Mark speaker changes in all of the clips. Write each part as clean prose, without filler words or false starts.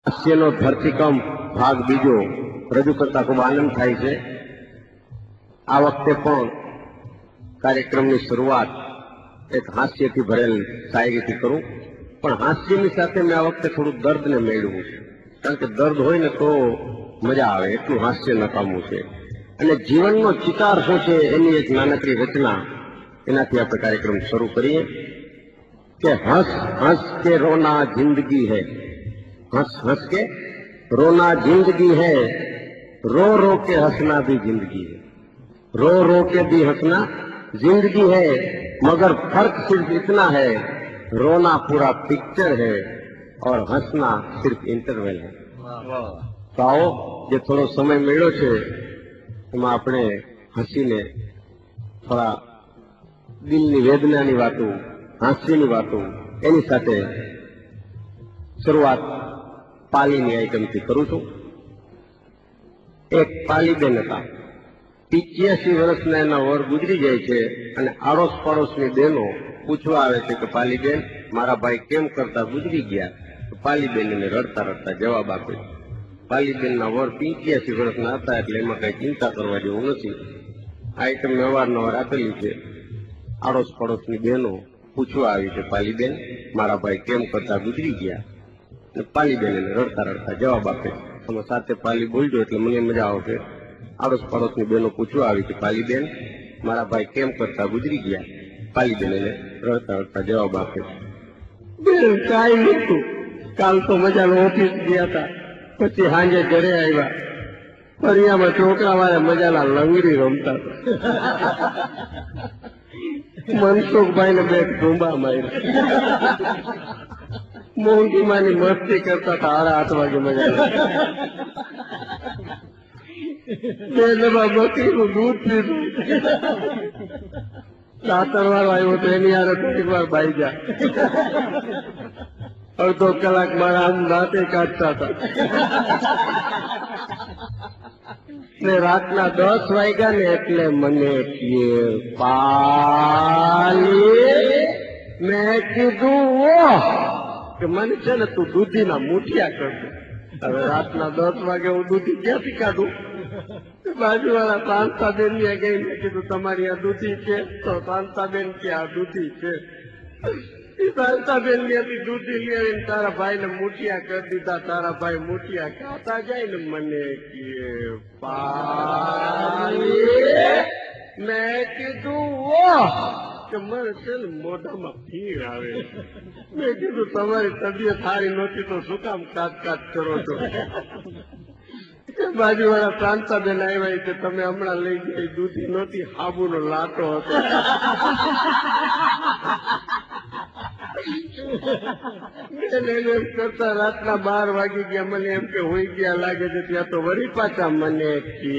Speaker 1: હાસ્યનો ધરતીકંપ ભાગ બીજો રજૂ કરતા ખૂબ આનંદ થાય છે। આ વખતે પણ કાર્યક્રમની શરૂઆત એક હાસ્યથી ભરેલ શાયરીથી કરું, પણ હાસ્યની સાથે મેં આ વખતે થોડું દર્દને મેળવ્યું છે, કારણ કે દર્દ હોય ને તો મજા આવે એટલું હાસ્ય નકામું છે। અને જીવનનો ચિતાર શું છે એની એક નાનકડી રચના, એનાથી આપણે કાર્યક્રમ શરૂ કરીએ કે હંસ હંસ કે રોના જિંદગી है, हंस हंस के रोना जिंदगी है, रो रो के हंसना भी जिंदगी है, रो रो के भी हंसना जिंदगी है, मगर फर्क सिर्फ इतना है, रोना पूरा पिक्चर है और हंसना सिर्फ इंटरवल है। तो आओ જે થોડો સમય મળ્યો છે એમાં આપણે હસીને થોડા દિલની વેદનાની વાતો, હાસ્યની વાતો એની સાથે શરૂઆત પાલીની આઈટમથી કરું છું। એક પાલીબેન હતા, 85 વર્ષના એના વર ગુજરી જાય છે અને આડોશ પાડોશની બહેનો પૂછવા આવે છે કે પાલીબેન મારા ભાઈ કેમ કરતા ગુજરી ગયા? તો પાલીબેન એને રડતા રડતા જવાબ આપે છે। પાલીબેનના વર 85 વર્ષના હતા એટલે એમાં કઈ ચિંતા કરવા જેવું નથી। આઈટમ અવારનવાર આપેલી છે। આડોશ પાડોશની બહેનો પૂછવા આવી છે પાલીબેન મારા ભાઈ કેમ કરતા ગુજરી ગયા? પાલીબેન એને રડતા રડતા જવાબ આપે છે। તમે સાથે પાલી બોલજો એટલે મને મજા આવશે। આડોશ પાડોશની બહેનો પૂછવા આવી છે પાલીબેન મારા ભાઈ કેમ કરતા ગુજરી ગયા? પાલીબેન એને રડતા રડતા જવાબ આપે છે, બેન કાંઈ નતું, કાલ તો મજાનો ઓફિસ ગયા હતા, પછી સાંજે ઘરે આવ્યા, ફરિયામાં છોકરા વાળા મજાના લંગડી રમતા હતા, મનસુખભાઈ ને બે ધૂંબા માર્યા, મોંઘીમાની મસ્તી કરતા હતા, 8 વાગે મજા બે ડબ્બા બકરીનું દૂધ પીધું, દાતર વાળો આવ્યો તો એની યાર થોડીક વાર બાઈ જા, અડધો કલાક મારા આમ રાતે કાઢતા હતા ને રાતના 10 વાગ્યા ને એટલે મને કહે પાલી, મેં કીધું કે મને છે ને તું દૂધીના મુઠિયા કરજો। હવે રાતના 10 વાગે હું દૂધી ક્યાંથી કાઢું? બાજુવાળા શાંતાબેન ને ગઈ, મેં કીધું તમારી આ દૂધી છે? તો શાંતાબેન કે આ દૂધી છે। શાંતાબેન ત્યાંથી દૂધી લઈ આવીને તારા ભાઈ ને મુઠિયા કરી દીધા। તારા ભાઈ મુઠિયા ખાતા જાય ને મને કે પાલી, મેં કીધું કે મને છે ને મોઢામાં ફીર આવે। મેં કીધું તમારી તબિયત સારી નહોતી તો શું કામ કાચ કાચ કરો છો? બાજુવાળા શાંતાબેન આવ્યા કે તમે હમણાં લઈ ગઈ દૂધી નહોતી, હાબુનો લાટો હતો। એમ કરતા રાતના 12 વાગી ગયા, મને એમ કે હોઈ ગયા લાગે છે, ત્યાં તો વળી પાછા મને કે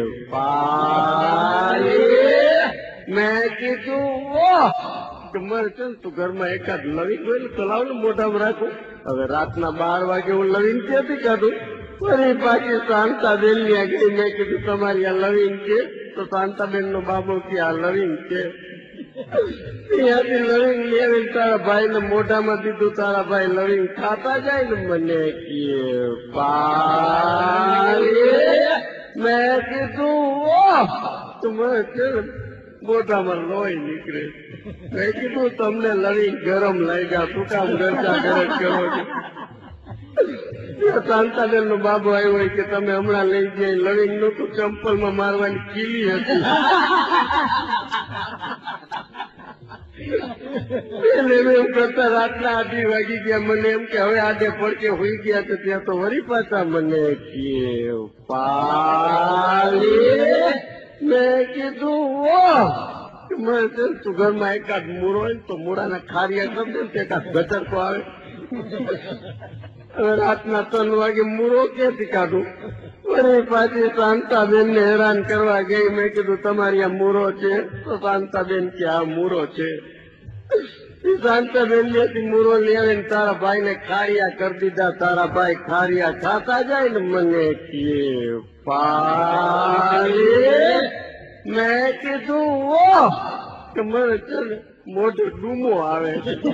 Speaker 1: પાલી, મેં કીધું કે મને છે ને તું ઘરમાં એકાદ લવિંગ હોય ને તો લાવ ને મોઢામાં રાખું। હવે રાતના 12 વાગે હું લવિંગ ક્યાંથી કાઢું? ફરી પાછી શાંતાબેન ની આગળ મેં કીધું તમારી આ લવિંગ છે? તો શાંતાબેન નો બાબો કે આ લવિંગ છે। ત્યાંથી લવિંગ લેવી તારા ભાઈ ને મોઢામાં દીધું, તારા ભાઈ લવિંગ ખાતા જાય ને મને કે પાલી, મેં કીધું મને છે ને મોઢામાં લોહી નીકળે। મેં કીધું તમને લવિંગ ગરમ લાગ્યા, શું કામ ગરજા ગરજ કરો છો? શાંતાબેન નો બાબો આવ્યો કે તમે હમણાં લઈ ગયા લવિંગ નતું, ચંપલમાં મારવાની કીલી હતી। એમ કરતા રાતના 8 વાગી ગયા, મને એમ કે હવે આડે પડકે હોઈ ગયા તો ત્યાં તો વળી પાછા મને કે પાલી, મેં કીધું મને તું ઘરમાં એકાદ મૂળો હોય તો મૂળાના ખારિયા કરી દે ને એકાદ ગટરકો આવે। હવે રાતના 3 વાગે મૂળો ક્યાંથી કાઢું? વળી પાછી શાંતાબેન ને હેરાન કરવા ગઈ, મેં કીધું તમારી આ મૂળો છે? તો શાંતાબેન કે આ મૂળો છે। શાંતાબેન ત્યાંથી મૂળો લઈ આવીને તારા ભાઈ ને ખારિયા કરી દીધા। તારા ભાઈ ખારિયા ખાતા જાય ને મને કે પાલી, મેં કીધું કે મને છે ને મોટો ડૂમો આવે.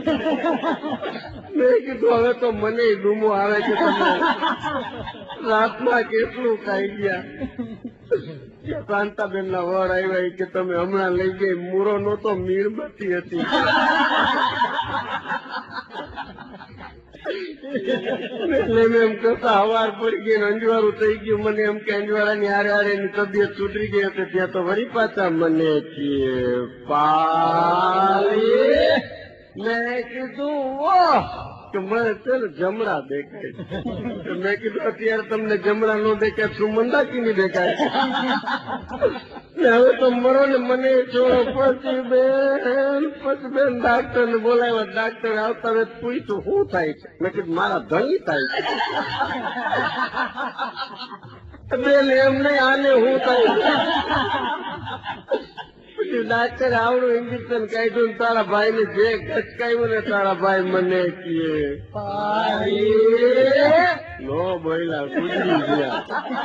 Speaker 1: મેં કીધું હવે તો મને ડૂમો આવે કે તમે રાતમાં કેટલું ખાઈ ગયા. શાંતાબેન ના વર આવ્યા કે તમે હમણાં લઈ ગઈ મૂરો નહોતો મીણબત્તી હતી. એટલે મેં એમ કરતા હવાર પડી ગઈ અંજવાળું થઈ ગયું. મને એમ કે અંજવાળાની હારે હારે એની તબિયત સુધરી ગઈ હતી. ત્યાં તો વળી પાછા મને પાલી. મેં કીધું ઓહ કે મને છે ને જમણા દેખાય. મેં કીધું અત્યારે તમને જમણા નો દેખાય શું મંદાકીની દેખાય. હવે તો મરો ને મને છોડો. પછી બેન ડાક્ટર ને બોલાવ્યા. ડાક્ટર આવતા હવે પૂછ્યું શું થાય છે. મેં કીધું મારા ધણી થાય છે. બેન એમ નહીં આને શું થાય. પછી ડાક્ટર આવડું ઇન્જેક્શન કાઢ્યું. તારા ભાઈ ને જે ગચકાયું ને તારા ભાઈ મને કહે નો બોલ્યા ગુજરી ગયા.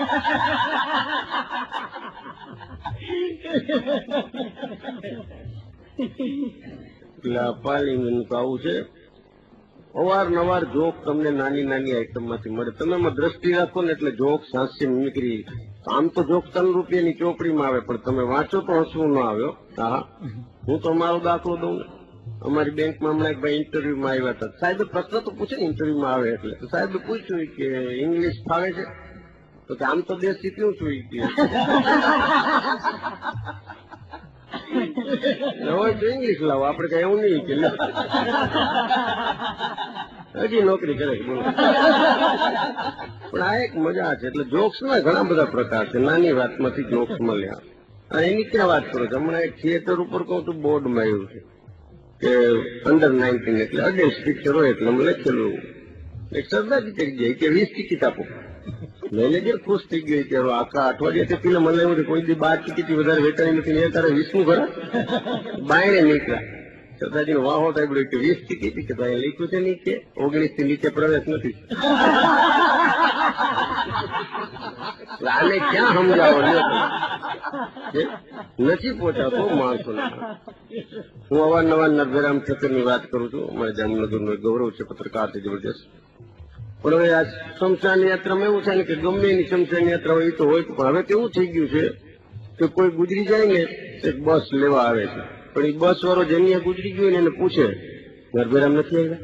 Speaker 1: પાલી આવું છે. અવારનવાર જોક તમને નાની નાની આઈટમ માંથી મળે. તમે એમાં દ્રષ્ટિ રાખો ને એટલે જોક હાસ્ય મિમિક્રી. આમ તો જોક 3 રૂપિયાની ચોપડીમાં આવે પણ તમે વાંચો તો હસવું ન આવ્યો. હા હું તો મારો દાખલો દઉં ને. અમારી બેંકમાં હમણાં એક ભાઈ ઇન્ટરવ્યુમાં આવ્યા હતા. સાહેબે પ્રશ્ન તો પૂછે ને ઇન્ટરવ્યુમાં આવે એટલે. તો સાહેબે પૂછ્યું કે ઇંગ્લિશ ફાવે છે. તો કે આમ તો દેશ શીખ્યું છું. હવે તો ઇંગ્લિશ લાવો આપણે કઈ એવું નહીં કે હજી નોકરી કરે. પણ આ એક મજા છે. એટલે જોક્સ ના ઘણા બધા પ્રકાર છે. નાની વાતમાંથી જોક્સ મળ્યા. અને એની ક્યાં વાત કરો છો. હમણાં એક થિયેટર ઉપર કહું તો બોર્ડમાં આવ્યું છે કે under-19 એટલે અડલ્ટ પિક્ચર હોય એટલે અમે લખેલું. એક સરદારજી કરી જાય કે 20 ટિકિટ આપો. મેનેજર ખુશ થઈ ગયો કે આખા અઠવાડિયાથી ફિલ્મ મને એવું કોઈ દી 12 ટિકિટ વધારે વેચાણી નથી. એ તારે 20નું ઘર બાયણે નીકળ્યા. સરદારજીનો વાહો થાય કે 20 ટિકિટ કે ભાઈ લખ્યું છે નહીં કે 19 થી નીચે પ્રવેશ નથી. આને ક્યાં સમજાવો નથી પહોંચાતો માણસો. હું અવારનવાર નરભેરામ ઠક્કરની વાત કરું છું. અમારા જામનગરનું એક ગૌરવ છે, પત્રકાર છે જબરજસ્ત. પણ હવે આ શમશાન યાત્રામાં એવું થાય ને કે ગમે એની શમશાન યાત્રા હોય તો હોય. પણ હવે કેવું થઈ ગયું છે કે કોઈ ગુજરી જાય ને એક બસ લેવા આવે છે. પણ એ બસ વાળો જેની ગુજરી ગયો ને એને પૂછે નરભેરામ નથી આવ્યા.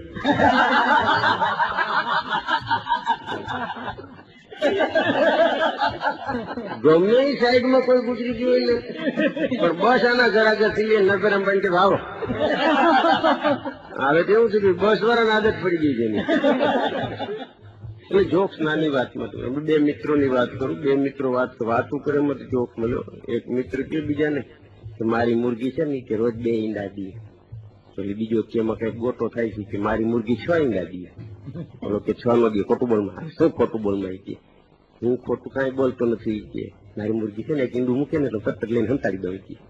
Speaker 1: ગમે એ સાઈડમાં કોઈ ગુજરી ગયું ને પણ બસ આના ઘર આગળ થઈ ગયા. નરભેરામ ભાઈ કે ભાવો હવે તો એવું છે કે બસ વાળાને આદત પડી ગઈ છે. એટલે જોક્સ નાની વાતમાં તો બે મિત્રોની વાત કરું. બે મિત્રો વાતું કરે એમાંથી જોક મળ્યો. એક મિત્ર કે બીજાને કે મારી મુરગી છે ને કે રોજ 2 ઈંડા દીએ. એટલે બીજો કે એમાં કઈક ગોટો થાય છે કે મારી મુરગી 6 ઈંડા દીએ. બોલો કે 6 નો દીએ. ખોટું બોલમાં શું ખોટું બોલમાં કે હું ખોટું કઈ બોલતો નથી કે મારી મુરગી છે ને એક ઈંડું મૂકે ને તો સતત લઈને હંતાડી દઉં કે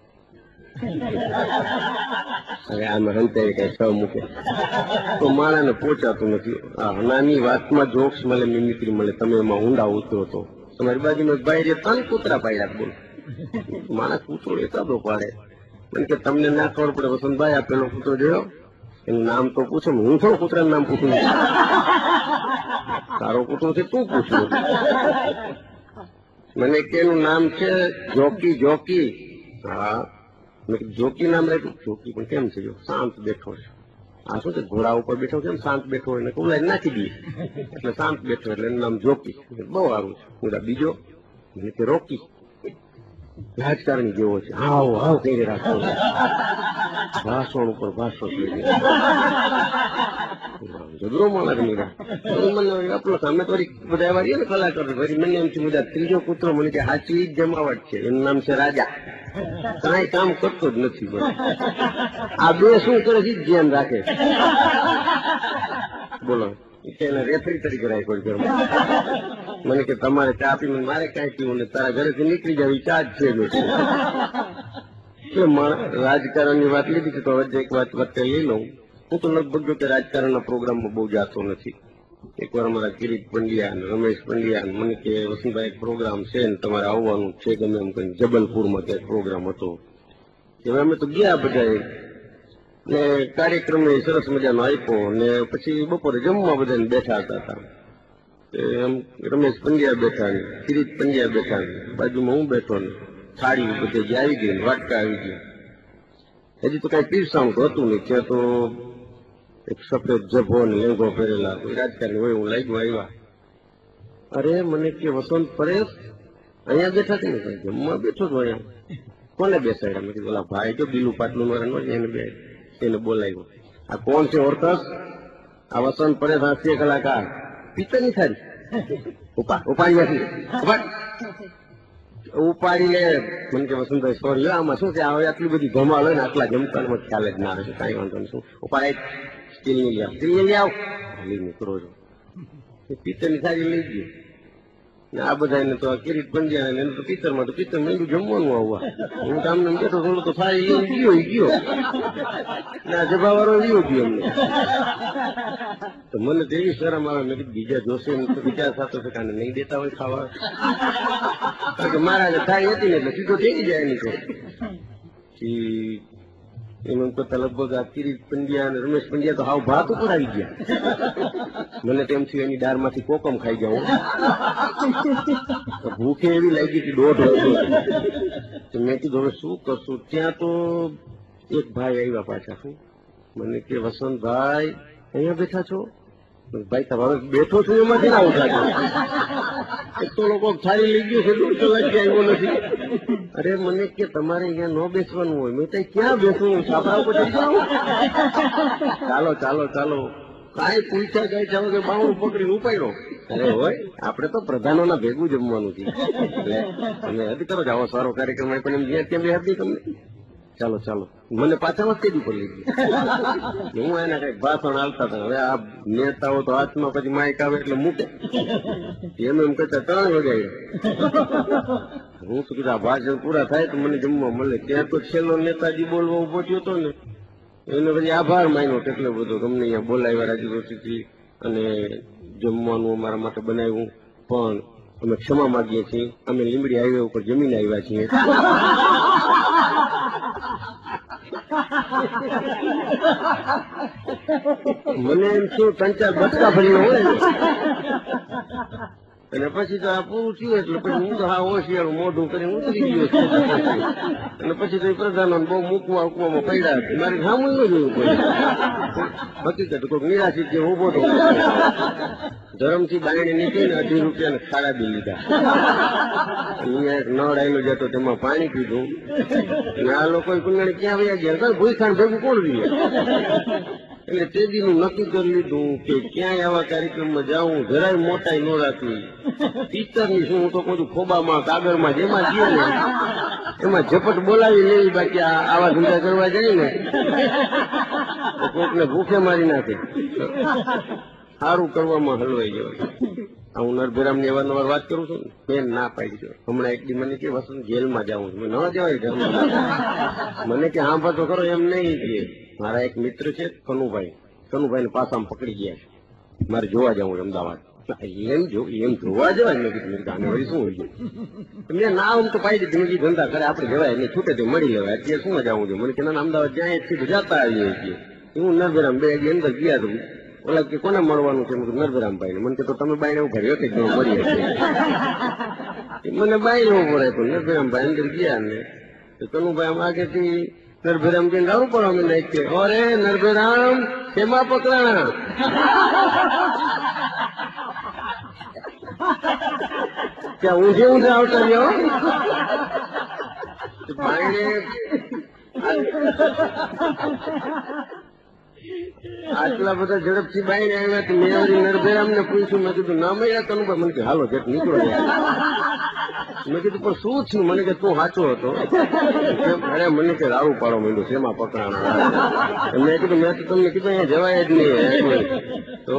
Speaker 1: હવે આમાં હંતાઈ કઈ 6 મૂકે તો માણાને પહોંચાતું નથી. નાની વાતમાં જોક્સ મળે, મિમિક્રી મળે. તમે એમાં ઊંડા ઉતરો તો તમારી બાજુમાં ભાઈ જે 3 કૂતરા પાડ્યા. બોલો માણસ કૂતરો એકાદો પાડે. કારણ કે તમને ના ખબર પડે વસંતભાઈ આ પેલો કૂતરો જોયો એનું નામ તો પૂછો. હું થોડું કૂતરાનું નામ પૂછું. તારો કૂતરો છે તું પૂછવું. મને કે એનું નામ છે જોકી. જોકી હા જોકી નામ રાખ્યું. જોકી પણ કેમ છે જો શાંત બેઠો છે. આ શું છે ઘોડા ઉપર બેઠો કેમ શાંત બેઠો હોય ને ઉલાઈ નાખી દઈએ એટલે શાંત બેઠો એટલે એનું નામ જોકી. બહુ સારું છે. બીજો મને કે રોકી રાજકારણી જેવો છે. હાવ હાવ કઈ રાખો ભાષણ ઉપર ભાષણ જબરો માણસ નીકળ્યા. આપણો સામે તો બધા એવા રહીએ ને કલાકાર. ફરી મને એમ થયું બધા ત્રીજો કૂતરો મને કે સાચી જમાવટ છે. એનું નામ છે રાજા. કઈ કામ કરતો જ નથી. આ બે શું કરે છે ધ્યાન રાખે. બોલો એને રેફરી તરીકે રાખ્યો. મને કે તમારે ચા પીને મારે કઈ પીવું ને તારા ઘરેથી નીકળી જાવ ચા જ છે. એટલે રાજકારણની વાત લીધી છે તો હવે એક વાત લઈ લઉં. હું તો લગભગ જો કે રાજકારણના પ્રોગ્રામમાં બહુ જાતો નથી. એકવાર અમારા કિરીટ પંડ્યા અને રમેશ પંડ્યા મને કે વસંતભાઈ એક પ્રોગ્રામ છે ને તમારે આવવાનું છે ગમે એમ કઈ જબલપુરમાં ક્યાંક પ્રોગ્રામ હતો. અમે તો ગયા બધા ને કાર્યક્રમ સરસ મજાનો આપ્યો ને પછી બપોરે જમવા બધાને બેઠા હતા. એમ રમેશ પંડ્યા બેઠા ને કિરીટ પંડ્યા બેઠા ને બાજુમાં હું બેઠો ને થાળી બધે જે આવી ગઈ વાટકા આવી ગઈ. હજી તો કઈ પીરસાણું તો હતું નહીં. ત્યાં તો એક સફેદ જભો ને લેંગો પહેરેલા કોઈ રાજકારણી હોય હું લાગ્યું આવ્યા. અરે મને કે વસંત પરેશ અહીંયા બેઠા છે ને જમવા બેઠો છો અહીંયા? કોને બેસાડ્યા? મેં કીધું ઓલા ભાઈ જો બીલું પાટલું એને બોલાવ્યો. આ કોણ છે ઓળખસ? આ વસંત પરેશ હાસ્ય કલાકાર. પિત્તરની થાળી ઉપાડી લે. મને કે વસંતભાઈ સોરી આમાં શું છે હવે આટલી બધી ધમાલ હોય ને આટલા જમવાનું ખ્યાલ જ ના આવે. કઈ વાંધો નહીં. શું ઉપાડે સ્ટીલની લઈ આવ. સ્ટીલની લઈ આવ લઈને કરો છો. પિત્તરની થાળી લઈ ગઈ. આ બધા તો કિરીટ પંડ્યા એને તો પિત્તરમાં તો પિત્તર મેં જમવાનું આવવા. હું કામને બેઠો થોડો તો થાળી લઈને ગયો ના જભાવાળો ગયો અમને. તો મને તો એવી શરમ આવે. મેં કીધું બીજા જોશે તો બીજા સાથે કાને નહીં દેતા હોય ખાવા. કારણ કે મારા થાળી હતી ને એટલે સીધો થઈ જાય એની તો એમ કરતા લગભગ આ કિરીટ પંડ્યા અને રમેશ પંડ્યા તો હાવ ભાત ઉપર આવી ગયા. મને તેમ થયું એની દાળમાંથી કોકમ ખાઈ ગયા હું. ભૂખે એવી લાગી હતી 1.5 વાગે. મેં કીધું હવે શું કરશું? ત્યાં તો એક ભાઈ આવ્યા પાછા. શું મને કે વસંતભાઈ અહીંયા બેઠા છો? ભાઈ તમારે બેઠો છું એમાંથી ના ઉઠા. એક તો લોકો થાળી લઈ ગયું છે 1.5 કલાક આવ્યો નથી. અરે મને કે તમારે અહીંયા ન બેસવાનું હોય. મેં કઈ ક્યાં બેસવું? છાપરા ઉપર જઈ જાઉં? ચાલો ચાલો ચાલો કાંઈ પૂછ્યા કઈ ચાલો કે બાવણું પકડીને ઉપાડ્યો. અરે હોય આપણે તો પ્રધાનોના ભેગું જમવાનું છે. એટલે તમે હજી કરો આવો સારો કાર્યક્રમ હોય પણ એમ જ્યાં ત્યાં બે હતી તમને. ચાલો ચાલો મને પાછા સ્ટેજ ઉપર લઈ ગયો. હું એના કઈક ભાષણ આવતા હતા. હવે આ નેતાઓ તો હાથમાં પછી માઇક આવે એટલે મૂકે. એમ એમ કરતા 3 વાગ્યા. હું શું કીધું આ ભાષણ પૂરા થાય તો મને જમવા મળે. ત્યાં તો છેલ્લો નેતાજી બોલવા ઉભો થયો હતો ને એને પછી આભાર માન્યો કેટલો બધો. તમને અહીંયા બોલાવ્યા રાજીરોટીથી અને જમવાનું અમારા માટે બનાવ્યું પણ અમે ક્ષમા માંગીએ છીએ. અમે લીંબડી હાઈવે ઉપર જમીને આવ્યા છીએ. મને એમ શું 3-4 બચકા ભર્યો હોય અને પછી તો આ પૂરું થયું એટલે પછી હું તો હા હોશિયારું મોઢું કરીને ઉતરી ગયો. અને પછી તો એ પ્રધાનો બહુ મૂકવામાં પડ્યા હતા. મારે સામું ન જોયું પડે. હકીકત કોઈક નિરાશિત જે ઉભો હતો ધરમથી બાયણે નીકળીને 18 રૂપિયાને ખાડા બી લીધા. અહીંયા એક નળ આવેલો જતો તેમાં પાણી પીધું. અને આ લોકો કુંડળી ક્યાં વયા ગયા? ભૂખાણ ભેગું કોણ દીએ? એટલે તે દીનું નક્કી કરી લીધું કે ક્યાંય આવા કાર્યક્રમમાં જાઉં જરાય મોટાઈ ન રાખવી. પિત્તરની શું હું તો કહું છું ખોબામાં કાગળમાં જેમાં જઈએ ને એમાં ઝપટ બોલાવી લેવી. બાકી આવા ધંધા કરવા જાય ને તો કોકને ભૂખે મારી નાખે. સારું કરવામાં હલવાઈ જવાય. હું નરભેરામની અવારનવાર વાત કરું છું ને મેં ના પાડી છે. હમણાં એક દી મને કે વસંત જેલમાં જાઉં છું. ન જવાય મને કે હા તો ખરો એમ નહીં કે મારા એક મિત્ર છે કનુભાઈ ને પાસામાં પકડી ગયા છે. મારે જોવા જવું અમદાવાદ. એમ જોવા જવાય. મેં કીધું ગાને વળી શું હોય? મેં ના આમ તો પાડી દીધી. મેં ધંધા કરે આપણે જવાય એને છૂટે તે મળી લેવાય. અત્યારે શું જવું છે? મને કે ના અમદાવાદ જાય સીધું જતા આવીએ છીએ. હું નરભેરામ 2 વાગે અંદર ગયા તો ઓલા કે કોને મળવાનું છે? નરભેરામભાઈ. મને કે તો તમે બાઈને ઉભા રહ્યો કે મળી હશે. મને બાઈને ઉભો રહે તો નરભેરામભાઈ અંદર ગયા ને કનુભાઈ આમ આગેથી નરભેરામ જઈને દારૂ પડવા મને કે અરે નરભેરામ શેમાં પકડાણા? ત્યાં ઊંધે આવતા રહ્યો. બાઈને આટલા બધા ઝડપથી બાઈને આવ્યા તો મેં નરભેરામ ને પૂછ્યું. મેં કીધું ના મળ્યા કનુભાઈ? મને કે હાલો જેટ નીકળો. મેં કીધું પણ શું થયું? મને કે તું સાચો હતો. અરે મને કે રાડું પાડો માંડ્યું શેમાં પકડાણા? મેં કીધું મેં તો તમને કીધું અહીંયા જવાય જ નહીં. તો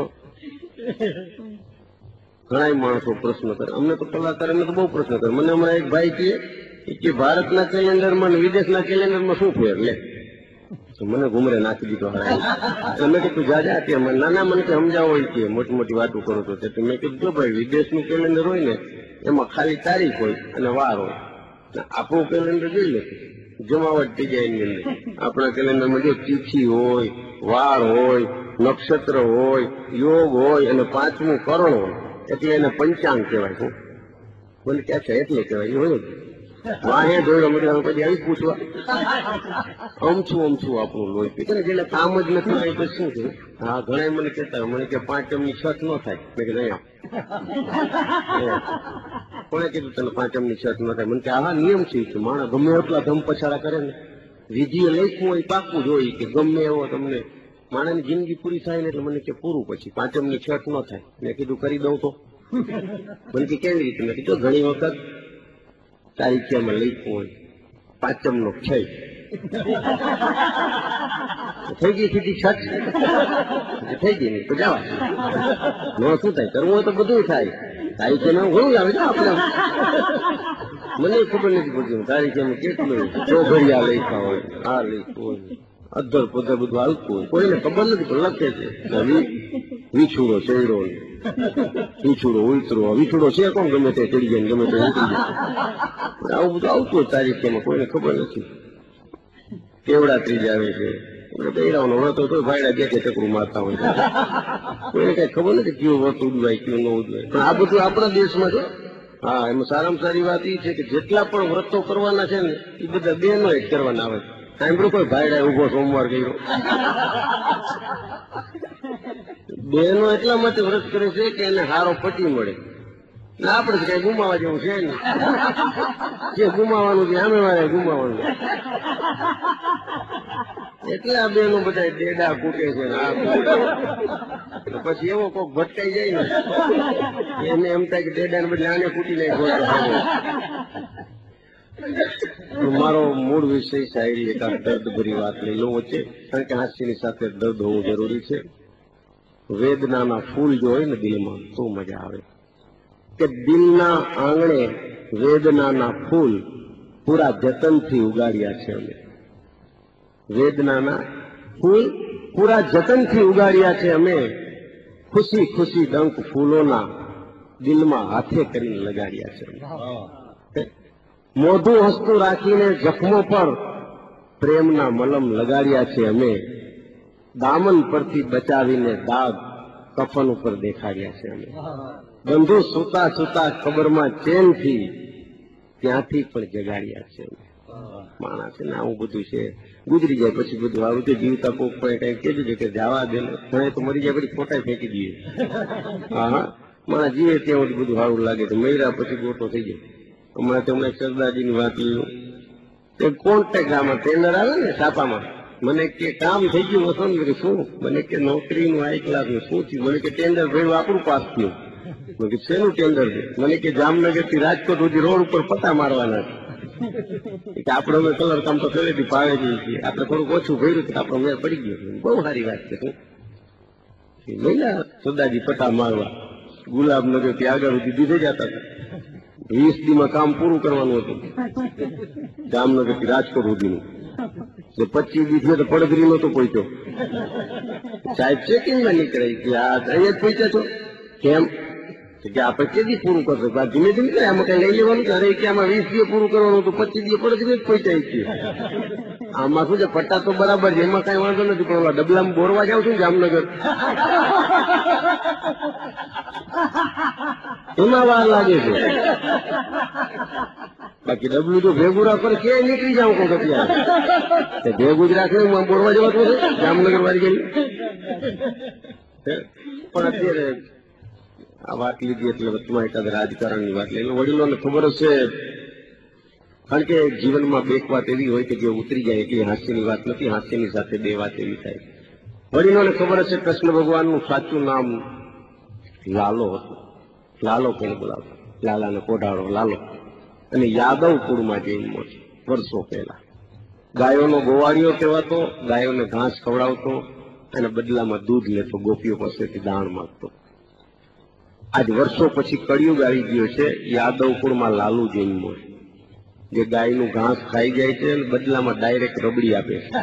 Speaker 1: ઘણા માણસો પ્રશ્ન કરે અમને તો કલાકાર અમને તો બહુ પ્રશ્ન કરે. મને હમણાં એક ભાઈ કે ભારતના કેલેન્ડરમાં અને વિદેશના કેલેન્ડરમાં શું ફેર લે? તો મને ઘુમરે નાખી દીધો. મેં કીધું જાજા કે નાના મને કે સમજાવો હોય કે મોટી મોટી વાતો કરો છો. મેં કીધું જો ભાઈ વિદેશનું કેલેન્ડર હોય ને એમાં ખાલી તારીખ હોય અને વાર હોય. આપણું કેલેન્ડર જોઈ લે જમાવટ થઈ જાય એની અંદર. આપણા કેલેન્ડરમાં જો તિથિ હોય, વાર હોય, નક્ષત્ર હોય, યોગ હોય અને 5મું કરણ હોય એટલે એને પંચાંગ કહેવાય. શું મને ક્યાં છે એટલે કહેવાય એ હોય વાહે જોયો મને પછી આવી પૂછવા અમછું આપણું લોહી પીકે ને જેને કામ જ નથી થાય તો શું છે. હા ઘણા મને કહેતા મને કે 5 છત ન થાય. મેં કીધું અહીંયા કોને કીધું તને 5 છત ન થાય? મને કે આ નિયમ છે માણસ ગમે એટલા ધમ પછાડા કરે ને વિધિએ લખ્યું હોય પાકું જોઈએ કે ગમે એવો તમને માણસની જિંદગી પૂરી થાય ને એટલે મને કે પૂરું પછી 5 છત ન થાય. મેં કીધું કરી દઉં તો? મને કે કેવી રીતે? મેં કીધું ઘણી વખત તારીખિયામાં લખ્યું હોય 5નો ક્ષય થઈ ગઈ સીધી છત થઈ ગઈ નહીં તો જવા નો શું થાય? કરવું હોય તો બધું થાય. તારીખિયામાં ઘણું આવે છે આપણે મને ખબર નથી પડતી તારીખિયામાં કેટલું ચોઘડિયા લખ્યા હોય આ લખ્યું હોય અધર પધર બધું હાલતું હોય કોઈને ખબર નથી પણ લખે છે વિછુડો ચેડો વિછુડો ઉતરો વિછુડો છે કોણ ગમે તે ચડી જાય ગમે તે ઉતરી જાય આવું બધું આવતું હોય તારીખમાં કોઈને ખબર નથી. કેવડા ત્રીજ આવે છે બૈરાઓનો વ્રત હોય તો ભાઈડા બે ચકરું મારતા હોય કોઈને કઈ ખબર નથી કયું વ્રત ઉજવાય કયું ન ઉજવાય. પણ આ બધું આપણા દેશમાં છે. હા એમાં સારામાં સારી વાત એ છે કે જેટલા પણ વ્રતો કરવાના છે ને એ બધા બહેનો જ કરવાના આવે. સાંભળ્યું કોઈ ભાઈડા ઉભો સોમવાર કર્યો? બહેનો એટલા માટે વ્રત કરે છે કે એને હારો પતિ મળે. આપડે કઈ ગુમાવા જેવું છે ને જે ગુમાવાનું છે સામે વાળા ગુમાવાનું એટલે આ બહેનો બધા ડેડા કૂટે છે ને પછી એવો કોક ભટકાઈ જાય ને એને એમ થાય કે ડેડા ને બદલે આને કૂટી નાખો. મારો મૂળ વિષય શાયરી એકાદ દર્દ ભરી વાત લઈ લઉં વચ્ચે કારણ કે હાસ્યની સાથે દર્દ હોવું જરૂરી છે. વેદનાના ફૂલ જો હોય ને દિલમાં તો મજા આવે કે દિલના આંગણે વેદનાના ફૂલ પૂરા જતનથી ઉગાડ્યા છે અમે. વેદનાના ફૂલ પૂરા જતનથી ઉગાડ્યા છે અમે. ખુશી ખુશી ડંક ફૂલોના દિલમાં હાથે કરીને લગાડ્યા છે. મોઢું હસતું રાખીને જખમો પર પ્રેમના મલમ લગાડ્યા છે અમે. દામન પરથી બચાવીને દાગ કફન ઉપર દેખાડ્યા છે અમે. બંધુ સુતા સુતા ખબરમાં ચેનથી ત્યાંથી પણ જગાડ્યા છે અમે. માણસ ને આવું બધું છે. ગુજરી જાય પછી બધું આવું તો જીવતા કોક પણ કઈ કેજે છે કે જવા દે ઘણે તો મરી જાય પછી ફોટા ફેંકી દઈએ. હા માણસ જીવે ત્યાં બધું સારું લાગે છે. મહિરા પછી ગોટો થઈ જાય. હમણાં તમને સરદારજીની વાત લીધું તે કોન્ટેક્ટ આમાં ટેન્ડર આવે ને છાપામાં મને કે કામ થઈ ગયું વસંત શું? મને કે નોકરીનું હાઈ ક્લાસનું શું થયું? મને કે ટેન્ડર ભર્યું આપણું પાસ થયું. મને કે શેનું ટેન્ડર છે? મને કે જામનગર થી રાજકોટ સુધી રોડ ઉપર પત્તા મારવાના છે. આપડે અમે કલર કામ તો પહેલેથી પાડે જઈએ છીએ. આપણે થોડુંક ઓછું ભર્યું તો આપણો મેળ પડી ગયો. બહુ સારી વાત છે. મહિલા સરદારજી પટ્ટા મારવા ગુલાબનગર થી આગળ સુધી દીધે જતા હતા. 20 દીમાં કામ પૂરું કરવાનું હતું જામનગર થી રાજકોટ સુધીનું. 25 દી તો પડદરી નતો પહોંચ્યો. સાહેબ ચેકિંગમાં નીકળે કે આ અહીંયા જ પહોંચ્યા છો કેમ કે આપણે કેદી પૂરું કરશો? ધીમે ધીમે આમાં કઈ લઈ લેવાનું કે અરે કે આમાં 20 દિવસ પૂરું કરવાનું હતું 25 દિવસ પડદરી જ પહોંચાય છે. આમાં શું છે પટ્ટા તો બરાબર છે એમાં કઈ વાંધો નથી પણ ડબલામાં બોરવા જાવ છું જામનગર એમાં વાર લાગે છે. બાકી ડબલું તો ભેગું રાખો ક્યાંય નીકળી જાવ કોક અત્યારે ભેગું જ રાખે બોરવા જવા તો જામનગર વાળી ગઈ. પણ અત્યારે આ વાત લીધી એટલે વચમાં એકાદ રાજકારણની વાત લઈ વડીલોને ખબર હશે કારણ કે જીવનમાં બે વાત એવી હોય કે જે ઉતરી જાય એટલી હાસ્યની વાત નથી. હાસ્યની સાથે બે વાત એવી થાય. વડીલોને ખબર હશે કૃષ્ણ ભગવાનનું સાચું નામ લાલો હતું. લાલો કોને બોલાવતો? લાલાને કોઢાળો લાલો. અને યાદવ કુળમાં જન્મો છે વર્ષો પહેલા. ગાયોનો ગોવાળિયો કહેવાતો. ગાયોને ઘાસ ખવડાવતો અને બદલામાં દૂધ લેતો. ગોપીઓ પાસેથી દાણ માંગતો. આજ વર્ષો પછી કળિયુગ આવી ગયો છે. યાદવ કુળમાં લાલુ જન્મો છે જે ગાયનું ઘાસ ખાઈ જાય છે અને બદલામાં ડાયરેક્ટ રબડી આપે છે.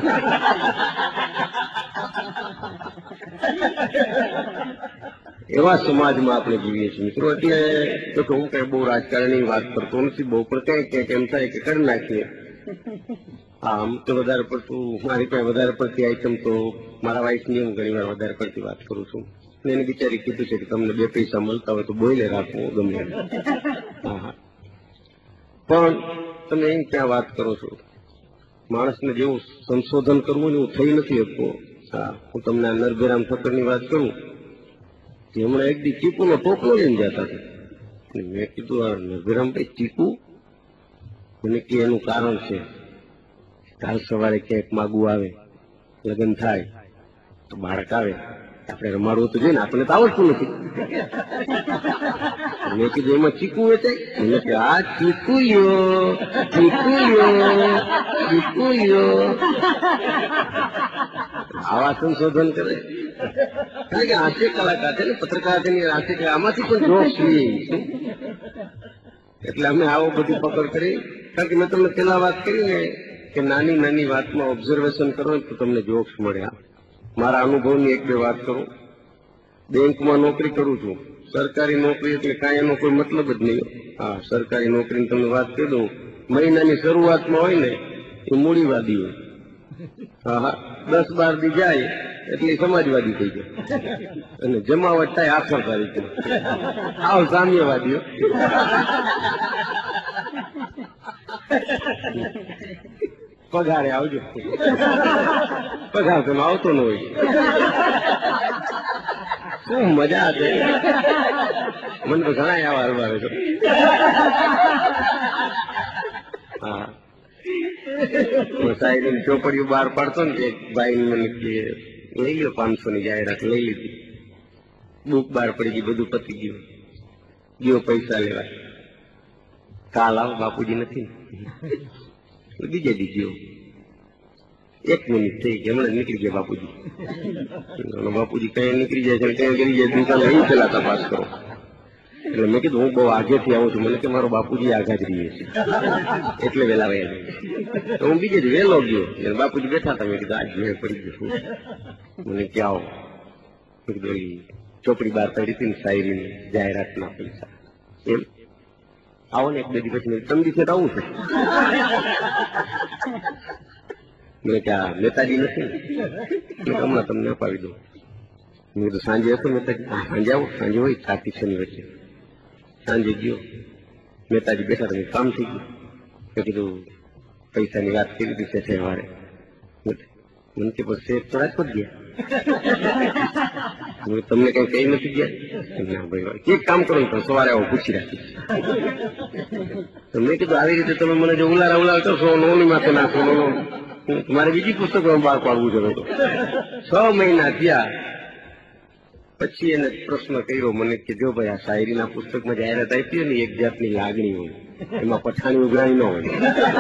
Speaker 1: એવા સમાજમાં આપણે જીવીએ છીએ મિત્રો. એટલે તો હું કઈ બહુ રાજકારણની વાત કરતો નથી બહુ પણ કઈ એમ થાય કે કરી નાખીએ હા, આમ તો વધારે પડતું મારી પાસે વધારે પડતી આઈટમ તો મારા વાઈફની હું ઘણી વાર વધારે પડતી વાત કરું છું. એને બિચારી કીધું છે કે તમને 2 પૈસા મળતા હોય તો બોલે રાખવું ગમે. હા હા, પણ તમે એમ ક્યાં વાત કરો છો? માણસને જેવું સંશોધન કરવું ને એવું થઈ નથી શકતું. હા, હું તમને આ નરભેરામ ઠક્કરની વાત કરું. હમણાં એક દી ચીકુનો ટોપલો લઈને જતા હતા. મેં કીધું આ નરભેરામભાઈ ચીકુ? મને કે એનું કારણ છે, કાલ સવારે ક્યાંક માગું આવે, લગ્ન થાય તો બાળક આવે, આપણે રમાડવું તો જોઈએ ને, આપણને તો આવડતું નથી. મેં કીધું એમાં ચીકુ વેચાય? એટલે કે આ ચીકુ લ્યો, ચીકુ લ્યો, ચીકુ લ્યો. આવા સંશોધન કરે. કારણ કે હાસ્ય કલાકાર છે ને, પત્રકાર છે ને, હાસ્ય આમાંથી પણ જોક્સ લઈએ. એટલે અમે આવો બધી પકડ કરી. કારણ કે મેં તમને પેલા વાત કરી ને કે નાની નાની વાતમાં ઓબ્ઝર્વેશન કરો તો તમને જોક્સ મળે. મારા અનુભવની 1-2 વાત કરું. બેંકમાં નોકરી કરું છું. સરકારી નોકરી એટલે કાંઈ એનો કોઈ મતલબ જ નહીં. હા, સરકારી નોકરીની તમને વાત કરી દઉં. મહિનાની શરૂઆતમાં હોય ને એ મૂડીવાદી હોય. હા હા, 10-12 દી જાય એટલે સમાજવાદી થઈ જાય, અને જમાવટ થાય આખર તારીખે. આવ સામ્યવાદીઓ. પગારે આવજો. પગાર તમે આવતો ન હોય. શું મજા છે. મને તો ઘણા આવા હલવાવે છે. હા, સાહેબ ચોપડીઓ બહાર પાડતો ને એક ભાઈ મને કે લઈ લો 500 ની જાહેરાત. લઈ લીધી. બુક બહાર પડી ગઈ, બધું પતી ગયું. ગયો પૈસા લેવા. કાલ આવો, બાપુજી નથી. બીજે દી ગયો. 1 મિનિટ થઈ ગઈ, હમણાં નીકળી ગયા બાપુજી. બાપુજી કઈ નીકળી જાય છે, કઈ કરી જાય દુકાન અહીં પેલા તપાસ કરો. એટલે મેં કીધું હું બહુ આગેથી આવું છું. મને કે મારો બાપુજી આગા જ રહીએ છે એટલે વેલા વયા જાય. તો હું બીજે દી વહેલો ગયો, બાપુજી બેઠા હતા. મેં કીધું આજ મેળ પડી ગયો. મને કે આવો. મેં કીધું ચોપડી બહાર પડી હતી ને શાયરીની જાહેરાતના પૈસા. એમ આવો ને 1-2 દિવસ પછી 3 દિવસે આવું છે. મેં કે આ નેતાજી નથી ને, હમણાં તમને અપાવી દઉં. મેં કીધું સાંજે હશો નેતાજી? સાંજે આવો. સાંજે હોય 4 થી 6 ની વચ્ચે. સાંજે ગયો. નેતાજી બેઠા હતા. કામ થઈ ગયું. મેં કીધું પૈસાની વાત કરી હતી છે વારે. મને કે પછી શેઠ તો રાજકોટ ગયા. તમને કઈ કઈ નથી ગયા? ના ભાઈ, એક કામ કરો ને સવારે આવો, પૂછી રાખીશ. મેં કીધું આવી રીતે તમે મને જો ઉલારા કરશો, નોની માથે નાખો, મારે બીજી પુસ્તકો બહાર પાડવું છે. તો 6 મહિના થયા પછી એને પ્રશ્ન કર્યો મને કે જો ભાઈ આ શાયરીના પુસ્તકમાં જાહેરાત આપી ને, એક જાતની લાગણી હોય, એમાં પઠાણી ઉઘરાણી ન હોય.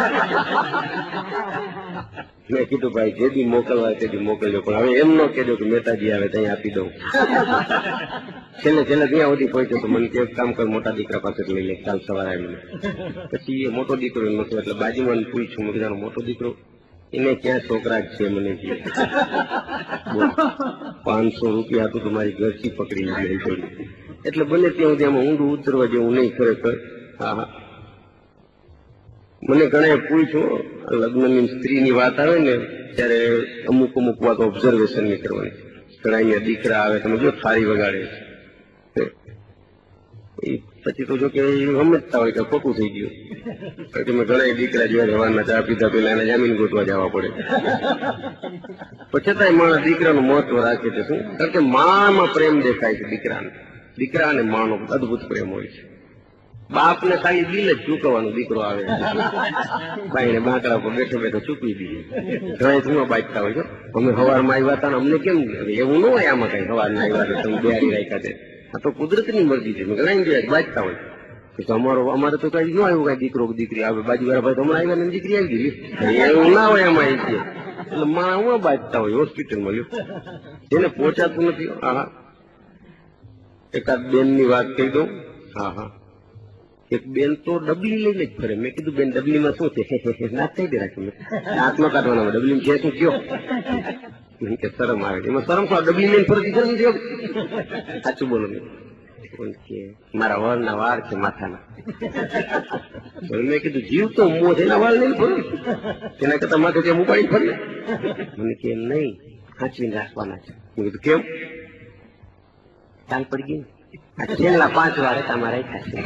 Speaker 1: મેં કીધું ભાઈ જે દી મોકલવા તે દી મોકલજો, પણ હવે એમ ન કહેજો કે મહેતાજી આવે ત્યાં આપી દઉં. છેલ્લે ત્યાં સુધી પહોંચ્યો તો મને એક કામ કર, મોટા દીકરા પાસે લઈ લે, કાલ સવારે આવીને. પછી એ મોટો દીકરો નતો, એટલે બાજુમાં પૂછ્યું. મેં કીધું મોટો દીકરો એને ક્યાં છોકરા જ છે? મને 500 રૂપિયા હતું તો મારી ઘરથી પકડી લીધી. એટલે બને ત્યાં સુધી આમાં ઊંડું ઉતરવા જેવું નહીં ખરેખર. હા હા, મને ઘણા પૂછ્યું લગ્નની સ્ત્રીની વાત આવે ને ત્યારે અમુક વાત ઓબ્ઝર્વેશન ની કરવાની. ઘણા દીકરા આવે, તમે જો થાળી વગાડે, પછી તો જો કે સમજતા હોય કે ખોટું થઈ ગયું. પછી મેં ઘણા દીકરા જોયા જવાના, ચા પીધા પેલા એને જામીન ગોતવા જવા પડે. પછી છતાંય માણસ દીકરાનું મહત્વ રાખે છે. શું? કારણ કે મામાં પ્રેમ દેખાય છે દીકરાને. દીકરા અને માનો અદભુત પ્રેમ હોય છે. બાપને ખાલી બિલ જ ચૂકવવાનું, દીકરો આવે ભાઈને બાંકડા પર બેઠો બેઠો ચૂકવી દઈએ. ઘણા શું બાજતા હોય છે, અમે સવારમાં આવ્યા હતા અમને કેમ એવું ન હોય. આમાં કઈ સવારના આવ્યા તમે બિહારી રાખ્યા છે, આ તો કુદરતની મરજી છે. ઘણા જોયા બાજતા હોય તો અમારે તો કઈ ન આવ્યું કઈ દીકરો દીકરી આવે. બાજુવાળા ભાઈ હમણાં આવ્યા ને દીકરી આવી ગઈ, એવું ના હોય એમાં. એટલે માં હું બાજતા હોય હોસ્પિટલમાં લ્યો, એને પહોંચાતું નથી. હા, એકાદ બેન ની વાત કહી દઉં. હા હા, એક બેન તો ડબલી લઈને જ ફરે. મેં કીધું બેન ડબલીમાં શું છે? નાક થઈ દે રાખી, હાથ ન કાઢવાના. ડબલી છે શું કયો? કે શરમ આવે. એમાં શરમ શું? ડબલી લઈને ફરતી શરમ થયો? સાચું બોલો. પણ કે મારા વરના વાળ છે માથાના. મેં કીધું જીવ તો મોં છે, એના વાળ નહીં ફરું, તેના કરતા માથે કેમ ઉપાડી ફરીએ? મને કે નહીં, સાચવીને રાખવાના છે. મેં કીધું કેમ? ચાલ પડી ગઈ. આ છેલ્લા 5 વાર તમારે રાખ્યા છે,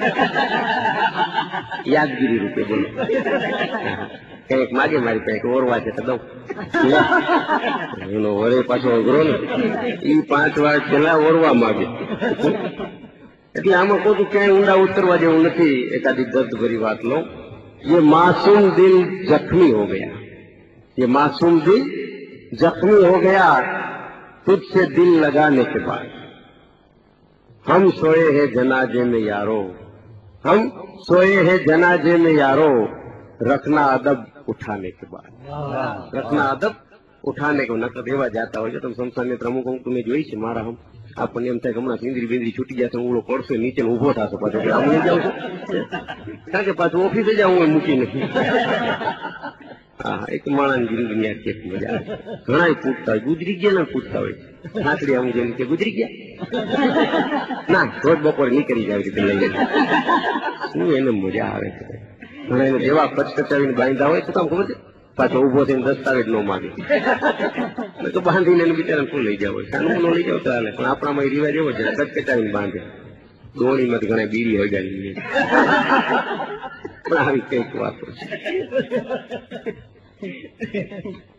Speaker 1: યાદગીરી રૂપે. બોલો, કઈક માગે મારી પાસે ઓરવા છે તો દઉં. એનો વરે પાછો અઘરો ને, એ 5 વાર છેલ્લા ઓરવા માગે. એટલે આમાં કોઈ ક્યાંય ઊંડા ઉતરવા જેવું નથી. એકાદી દર્દ ભરી વાત લો. ये मासूम दिल जख्मी हो गया, ये मासूम दिल जख्मी हो गया तुझसे दिल लगाने के बाद. हम सोए हैं जनाजे में यारो, हम सोए हैं जनाजे में यारो, रखना अदब उठाने के बाद. रखना अदब उठाने को नकद एवा जाता હોય છે. તમે સંસ્થાને અમુક અમુક તમે જોઈ છે. મારા હમ આપણને એમ થાય કે હમણાં સિંદરી બિંદરી છૂટી જશે, ઊંડો પડશે, નીચે ઉભો થશે પાછો. આમ નહીં જાઉં છું, કારણ કે પાછું ઓફિસે જાઉં હું મૂકી નથી. હા, એક માણસ જિંદગી યાદ કેટલી મજા આવે. ઘણા પૂછતા હોય, ગુજરી ગયા ને પૂછતા હોય, સાંકડી આવું જેમ કે ગુજરી ગયા ના, રોજ બપોરે નીકળી જાય રીતે લઈ જાય. શું એને મજા આવે છે. ઘણા એને જેવા કચકચાવીને બાંધા હોય તો ખબર છે, પાછો ઉભો થઈને દસ્તાવેજ ન માગે તો બાંધીને એને બિચારા શું લઈ જાવ, સાનું ન લઈ જાવ ચાલે. પણ આપણામાં એ રિવાજ એવો છે, કચકચાવીને બાંધે. દોણીમાંથી ઘણા બીડી હગાડી પણ આવી કઈક વાતો છે.